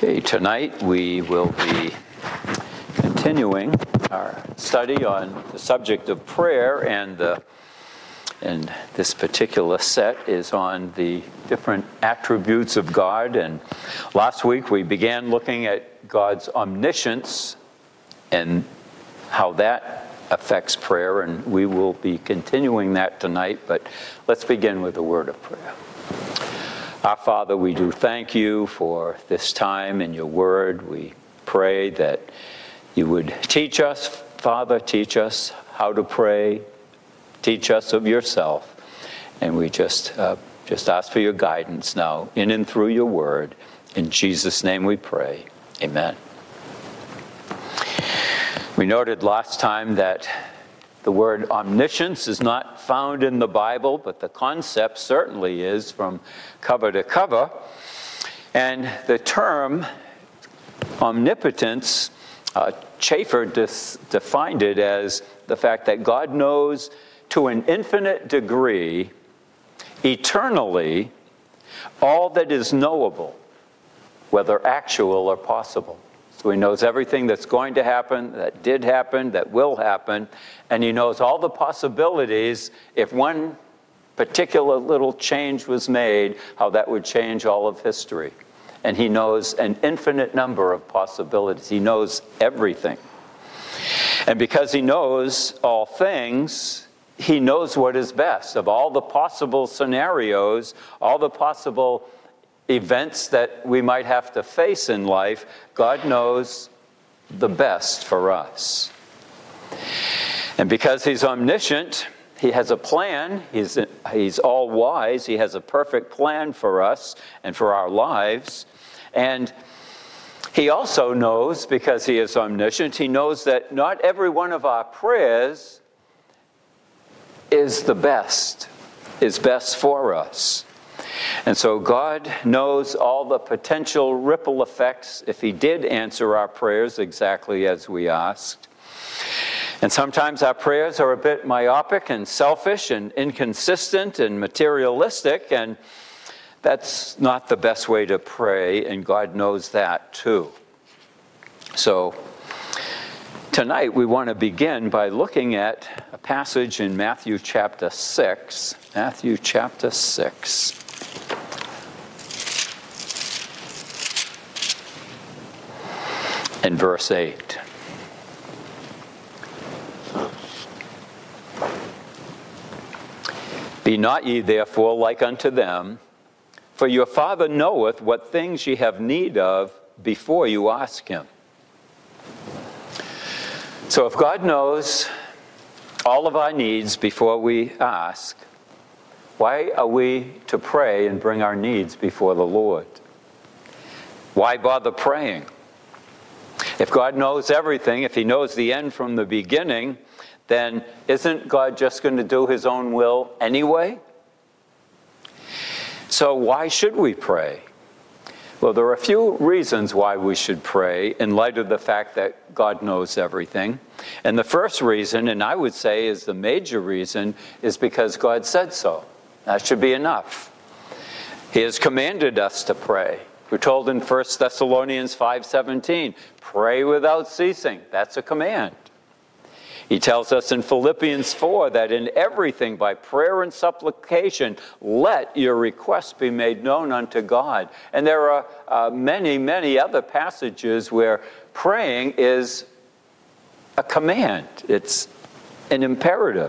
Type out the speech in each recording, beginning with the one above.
Okay, tonight we will be continuing our study on the subject of prayer, and this particular set is on the different attributes of God. And last week we began looking at God's omniscience and how that affects prayer, and we will be continuing that tonight. But let's begin with a word of prayer. Our Father, we do thank you for this time in your word. We pray that you would teach us, Father, teach us how to pray, teach us of yourself. And we just ask for your guidance now in and through your word. In Jesus' name we pray. Amen. We noted last time that the word omniscience is not found in the Bible, but the concept certainly is from cover to cover. And the term omnipotence, Schaeffer defined it as the fact that God knows to an infinite degree, eternally, all that is knowable, whether actual or possible. So he knows everything that's going to happen, that did happen, that will happen, and he knows all the possibilities. If one particular little change was made, how that would change all of history. And he knows an infinite number of possibilities. He knows everything. And because he knows all things, he knows what is best. Of all the possible scenarios, all the possible events that we might have to face in life, God knows the best for us. And because he's omniscient, he has a plan. He's all wise. He has a perfect plan for us and for our lives. And he also knows, because he is omniscient, he knows that not every one of our prayers is best for us. And so God knows all the potential ripple effects if he did answer our prayers exactly as we asked. And sometimes our prayers are a bit myopic and selfish and inconsistent and materialistic, and that's not the best way to pray, and God knows that too. So tonight we want to begin by looking at a passage in Matthew chapter 6. Matthew chapter 6. And verse 8. Be not ye therefore like unto them, for your Father knoweth what things ye have need of before you ask him. So if God knows all of our needs before we ask, why are we to pray and bring our needs before the Lord? Why bother praying? If God knows everything, if he knows the end from the beginning, then isn't God just going to do his own will anyway? So why should we pray? Well, there are a few reasons why we should pray in light of the fact that God knows everything. And the first reason, and I would say is the major reason, is because God said so. That should be enough. He has commanded us to pray. We're told in 1 Thessalonians 5:17, pray without ceasing. That's a command. He tells us in Philippians 4 that in everything by prayer and supplication, let your requests be made known unto God. And there are many, many other passages where praying is a command. It's an imperative.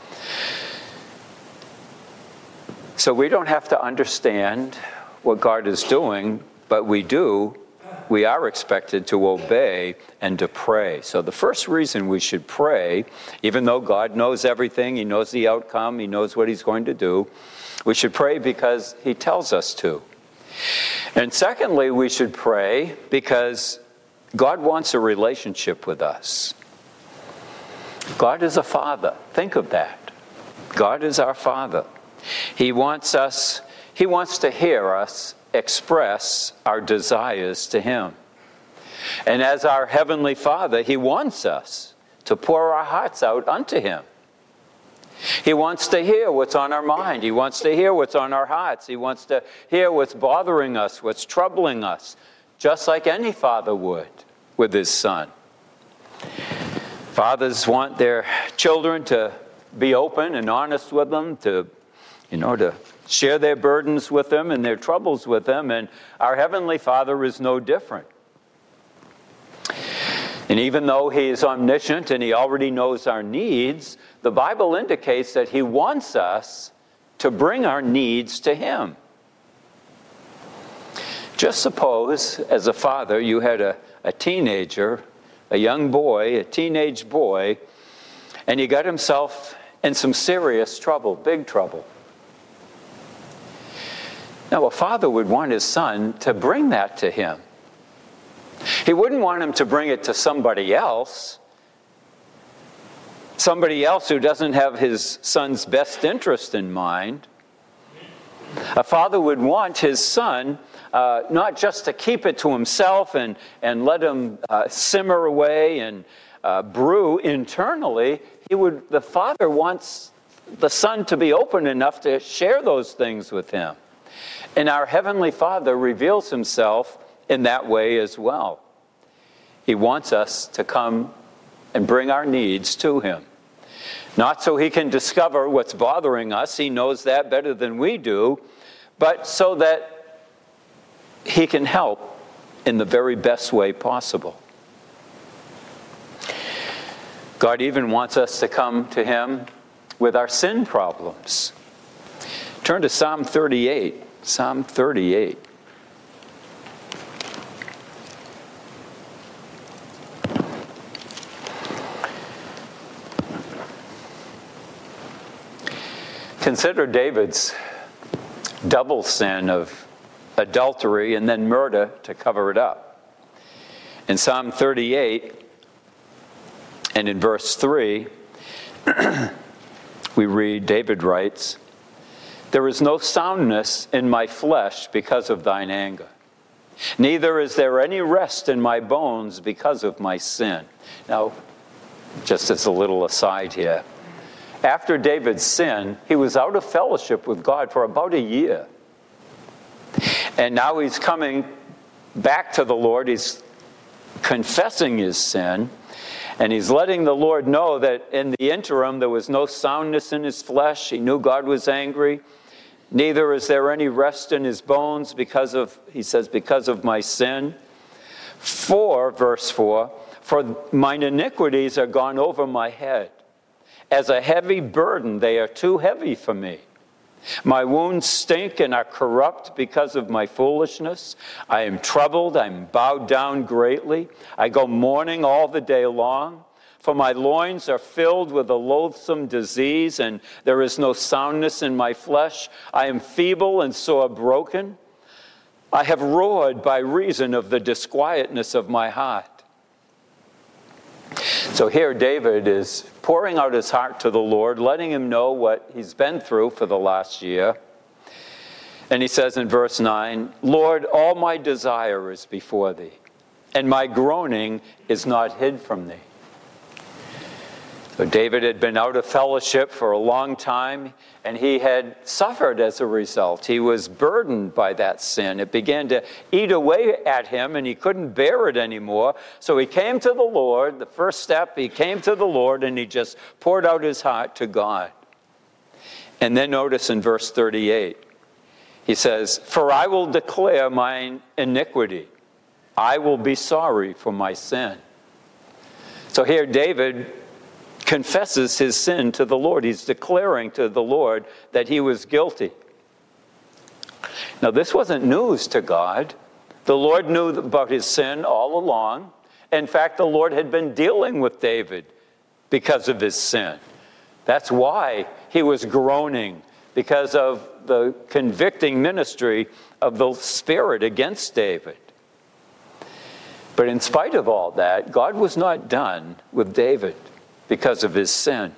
So we don't have to understand what God is doing, but we are expected to obey and to pray. So the first reason we should pray, even though God knows everything, he knows the outcome, he knows what he's going to do, we should pray because he tells us to. And secondly, we should pray because God wants a relationship with us. God is a father. Think of that. God is our Father. He wants to hear us express our desires to him. And as our Heavenly Father, he wants us to pour our hearts out unto him. He wants to hear what's on our mind. He wants to hear what's on our hearts. He wants to hear what's bothering us, what's troubling us. just like any father would with his son. Fathers want their children to be open and honest with them, to share their burdens with them and their troubles with them, and our Heavenly Father is no different. And even though He is omniscient and He already knows our needs, the Bible indicates that He wants us to bring our needs to Him. Just suppose, as a father, you had a teenager, a young boy, a teenage boy, and he got himself in some serious trouble, big trouble. Now, a father would want his son to bring that to him. He wouldn't want him to bring it to somebody else who doesn't have his son's best interest in mind. A father would want his son not just to keep it to himself and let him simmer away and brew internally. The father wants the son to be open enough to share those things with him. And our Heavenly Father reveals Himself in that way as well. He wants us to come and bring our needs to Him. Not so He can discover what's bothering us, He knows that better than we do, but so that He can help in the very best way possible. God even wants us to come to Him with our sin problems. Turn to Psalm 38. Psalm 38. Consider David's double sin of adultery and then murder to cover it up. In Psalm 38 and in verse 3, we read, David writes, "There is no soundness in my flesh because of thine anger. Neither is there any rest in my bones because of my sin." Now, just as a little aside here, after David's sin, he was out of fellowship with God for about a year. And now he's coming back to the Lord. He's confessing his sin. And he's letting the Lord know that in the interim, there was no soundness in his flesh. He knew God was angry. Neither is there any rest in his bones because of my sin. Verse 4, "For mine iniquities are gone over my head. As a heavy burden, they are too heavy for me. My wounds stink and are corrupt because of my foolishness. I am troubled, I am bowed down greatly. I go mourning all the day long. For my loins are filled with a loathsome disease, and there is no soundness in my flesh. I am feeble and sore broken. I have roared by reason of the disquietness of my heart." So here David is pouring out his heart to the Lord, letting him know what he's been through for the last year. And he says in verse 9, "Lord, all my desire is before thee, and my groaning is not hid from thee." So David had been out of fellowship for a long time, and he had suffered as a result. He was burdened by that sin. It began to eat away at him, and he couldn't bear it anymore. So he came to the Lord. The first step, he came to the Lord, and he just poured out his heart to God. And then notice in verse 38, he says, "For I will declare mine iniquity. I will be sorry for my sin." So here David confesses his sin to the Lord. He's declaring to the Lord that he was guilty. Now, this wasn't news to God. The Lord knew about his sin all along. In fact, the Lord had been dealing with David because of his sin. That's why he was groaning, because of the convicting ministry of the Spirit against David. But in spite of all that, God was not done with David because of his sin.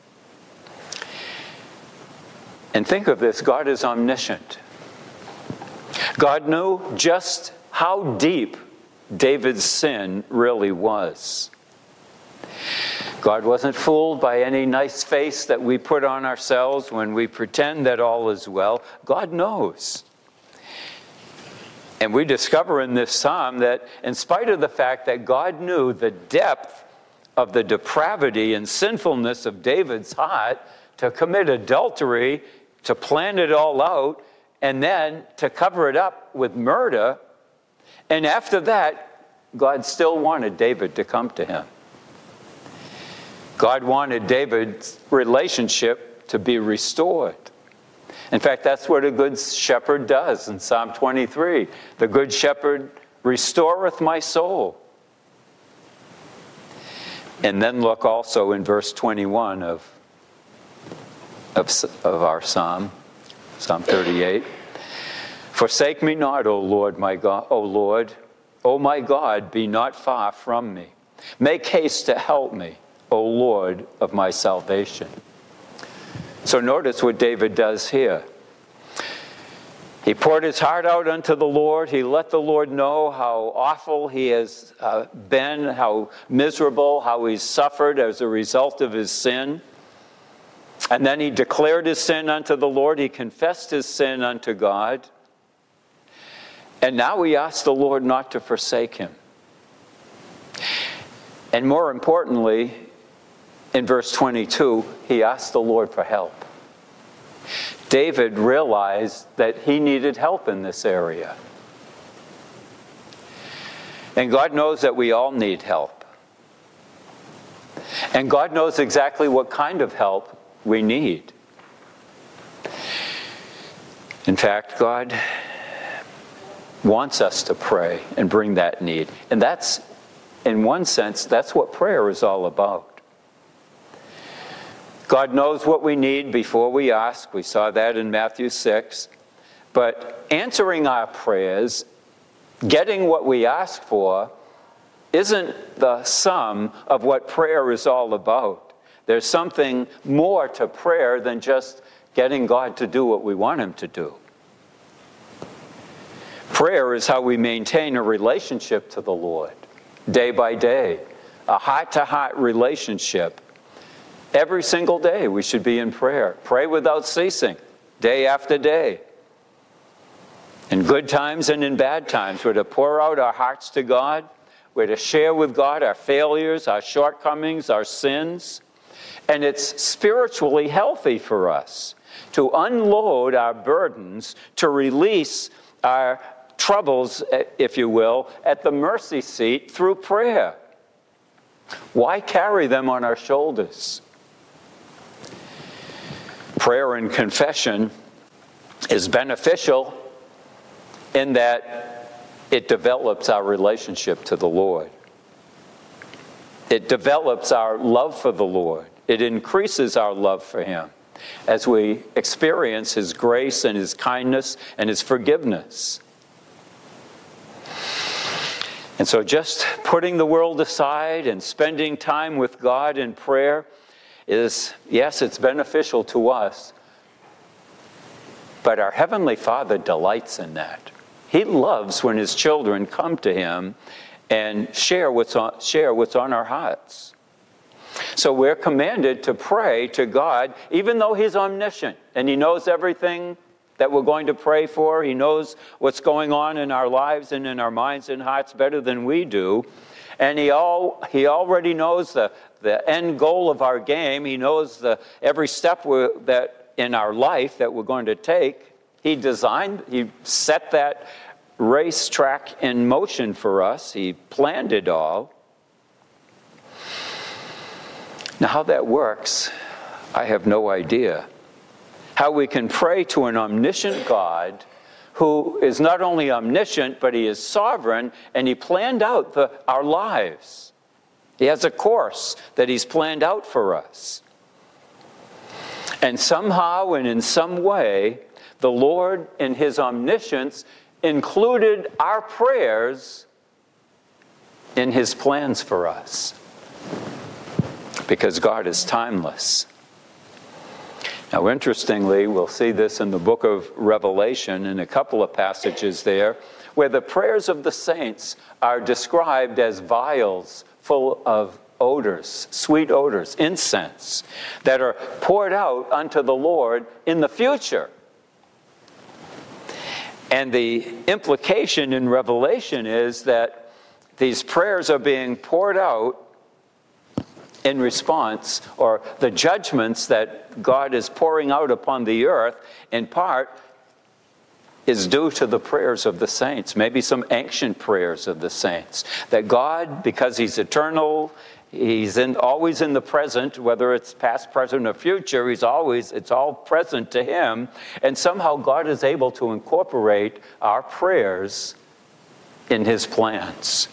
And think of this, God is omniscient. God knew just how deep David's sin really was. God wasn't fooled by any nice face that we put on ourselves when we pretend that all is well. God knows. And we discover in this psalm that in spite of the fact that God knew the depth of the depravity and sinfulness of David's heart to commit adultery, to plan it all out, and then to cover it up with murder, and after that, God still wanted David to come to him. God wanted David's relationship to be restored. In fact, that's what a good shepherd does in Psalm 23. The good shepherd restoreth my soul. And then look also in verse 21 of our psalm, Psalm 38. Forsake me not, O Lord, my God, O Lord, O my God, be not far from me. Make haste to help me, O Lord of my salvation. So notice what David does here. He poured his heart out unto the Lord. He let the Lord know how awful he has been, how miserable, how he's suffered as a result of his sin. And then he declared his sin unto the Lord. He confessed his sin unto God. And now he asked the Lord not to forsake him. And more importantly, in verse 22, he asked the Lord for help. David realized that he needed help in this area. And God knows that we all need help. And God knows exactly what kind of help we need. In fact, God wants us to pray and bring that need. And that's, in one sense, that's what prayer is all about. God knows what we need before we ask. We saw that in Matthew 6. But answering our prayers, getting what we ask for, isn't the sum of what prayer is all about. There's something more to prayer than just getting God to do what we want him to do. Prayer is how we maintain a relationship to the Lord, day by day, a heart-to-heart relationship. Every single day we should be in prayer. Pray without ceasing, day after day. In good times and in bad times, we're to pour out our hearts to God. We're to share with God our failures, our shortcomings, our sins. And it's spiritually healthy for us to unload our burdens, to release our troubles, if you will, at the mercy seat through prayer. Why carry them on our shoulders? Prayer and confession is beneficial in that it develops our relationship to the Lord. It develops our love for the Lord. It increases our love for him as we experience his grace and his kindness and his forgiveness. And so just putting the world aside and spending time with God in prayer is, yes, it's beneficial to us, but our Heavenly Father delights in that. He loves when his children come to him and share what's on our hearts. So we're commanded to pray to God, even though he's omniscient and he knows everything that we're going to pray for. He knows what's going on in our lives and in our minds and hearts better than we do. And he already knows the end goal of our game. He knows every step that in our life that we're going to take. He set that racetrack in motion for us. He planned it all. Now, how that works, I have no idea. How we can pray to an omniscient God who is not only omniscient, but he is sovereign, and he planned out our lives. He has a course that he's planned out for us. And somehow and in some way, the Lord, in his omniscience, included our prayers in his plans for us. Because God is timeless. Now, interestingly, we'll see this in the book of Revelation in a couple of passages there, where the prayers of the saints are described as vials full of odors, sweet odors, incense, that are poured out unto the Lord in the future. And the implication in Revelation is that these prayers are being poured out in response, or the judgments that God is pouring out upon the earth, in part, is due to the prayers of the saints, maybe some ancient prayers of the saints. That God, because He's eternal, He's always in the present, whether it's past, present, or future, it's all present to Him. And somehow God is able to incorporate our prayers in His plans.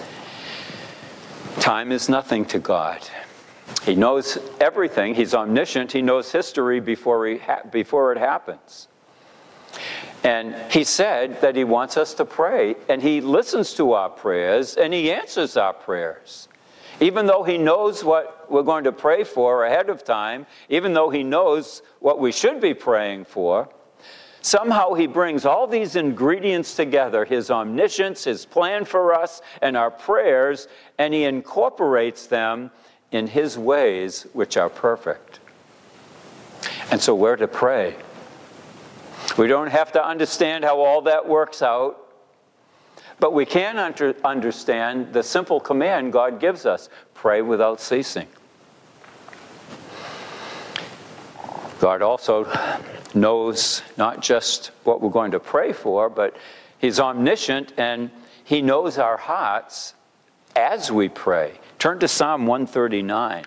Time is nothing to God. He knows everything. He's omniscient. He knows history before it happens. And He said that He wants us to pray, and He listens to our prayers, and He answers our prayers. Even though He knows what we're going to pray for ahead of time, even though He knows what we should be praying for, somehow He brings all these ingredients together, His omniscience, His plan for us, and our prayers, and He incorporates them in His ways, which are perfect. And so we're to pray. We don't have to understand how all that works out, but we can understand the simple command God gives us: pray without ceasing. God also knows not just what we're going to pray for, but He's omniscient, and He knows our hearts as we pray. Turn to Psalm 139.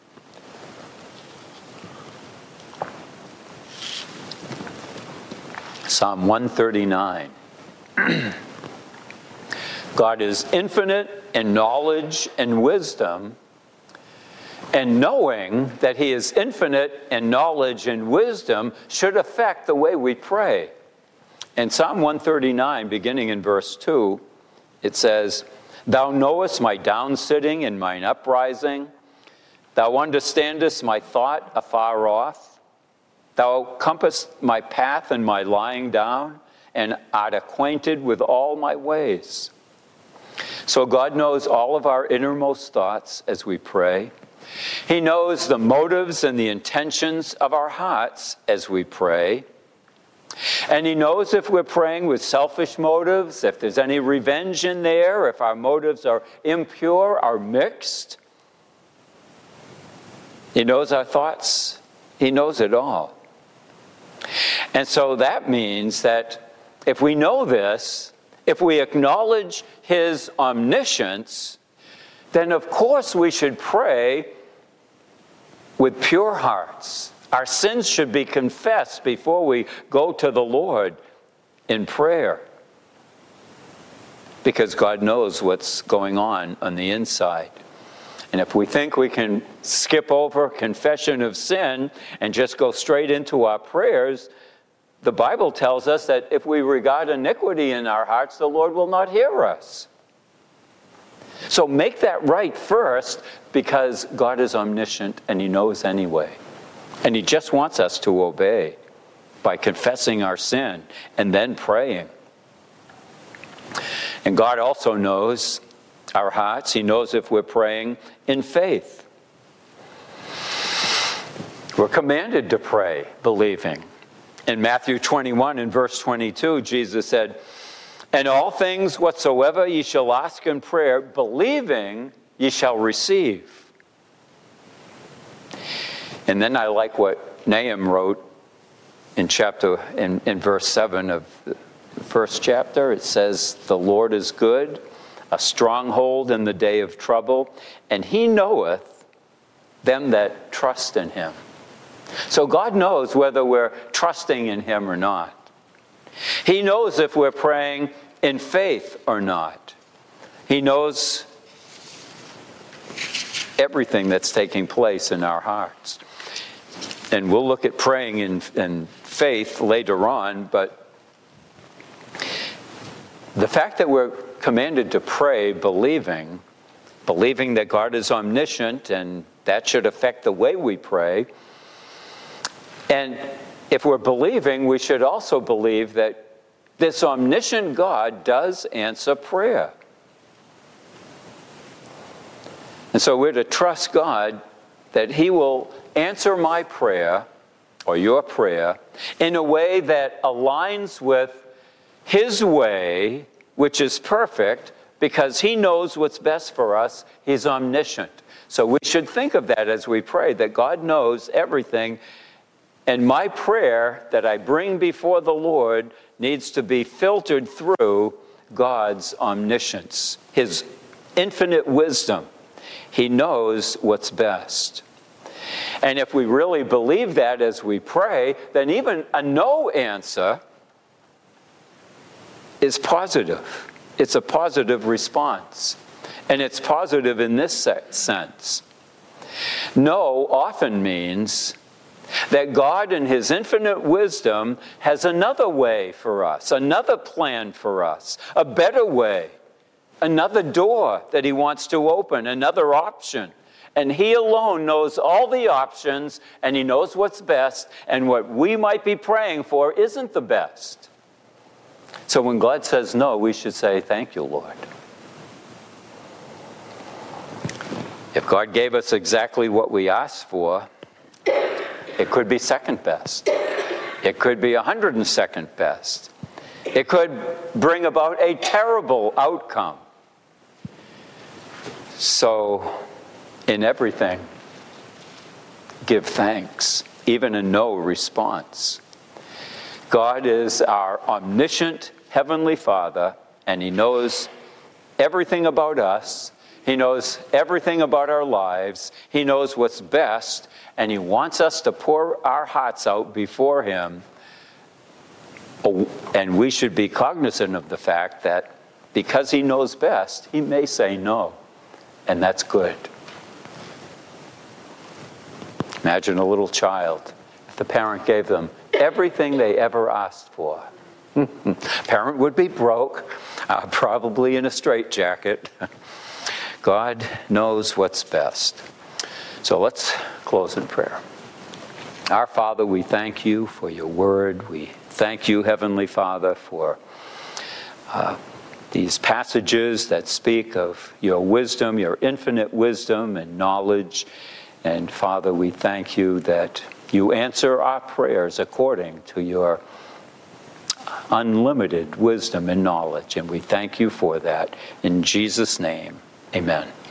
Psalm 139. God is infinite in knowledge and wisdom, and knowing that He is infinite in knowledge and wisdom should affect the way we pray. In Psalm 139, beginning in verse 2, it says, "Thou knowest my downsitting and mine uprising. Thou understandest my thought afar off. Thou compassest my path and my lying down, and art acquainted with all my ways." So God knows all of our innermost thoughts as we pray. He knows the motives and the intentions of our hearts as we pray. And He knows if we're praying with selfish motives, if there's any revenge in there, if our motives are impure, are mixed. He knows our thoughts. He knows it all. And so that means that if we know this, if we acknowledge His omniscience, then of course we should pray with pure hearts. Our sins should be confessed before we go to the Lord in prayer, because God knows what's going on the inside. And if we think we can skip over confession of sin and just go straight into our prayers, the Bible tells us that if we regard iniquity in our hearts, the Lord will not hear us. So make that right first, because God is omniscient and He knows anyway. And He just wants us to obey by confessing our sin and then praying. And God also knows our hearts. He knows if we're praying in faith. We're commanded to pray believing. In Matthew 21 and verse 22, Jesus said, "And all things whatsoever ye shall ask in prayer, believing ye shall receive." And then I like what Nahum wrote in verse 7 of the first chapter. It says, "The Lord is good, a stronghold in the day of trouble, and He knoweth them that trust in Him." So God knows whether we're trusting in Him or not. He knows if we're praying in faith or not. He knows everything that's taking place in our hearts. And we'll look at praying in faith later on, but the fact that we're commanded to pray believing that God is omniscient, and that should affect the way we pray. And if we're believing, we should also believe that this omniscient God does answer prayer. And so we're to trust God that He will answer my prayer, or your prayer, in a way that aligns with His way, which is perfect, because he knows what's best for us. He's omniscient. So we should think of that as we pray, that God knows everything. And my prayer that I bring before the Lord needs to be filtered through God's omniscience, his infinite wisdom. He knows what's best. And if we really believe that as we pray, then even a no answer is positive. It's a positive response. And it's positive in this sense. No often means that God in his infinite wisdom has another way for us, another plan for us, a better way, another door that he wants to open, another option. And he alone knows all the options, and he knows what's best, and what we might be praying for isn't the best. So when God says no, we should say, thank you, Lord. If God gave us exactly what we asked for, it could be second best. It could be 102nd best. It could bring about a terrible outcome. So, in everything, give thanks, even a no response. God is our omniscient Heavenly Father, and he knows everything about us. He knows everything about our lives. He knows what's best, and he wants us to pour our hearts out before him. And we should be cognizant of the fact that because he knows best, he may say no, and that's good. Imagine a little child. If the parent gave them everything they ever asked for. Parent would be broke, probably in a straitjacket. God knows what's best. So let's close in prayer. Our Father, we thank you for your word. We thank you, Heavenly Father, for these passages that speak of your wisdom, your infinite wisdom and knowledge. And Father, we thank you that you answer our prayers according to your unlimited wisdom and knowledge. And we thank you for that. In Jesus' name, amen.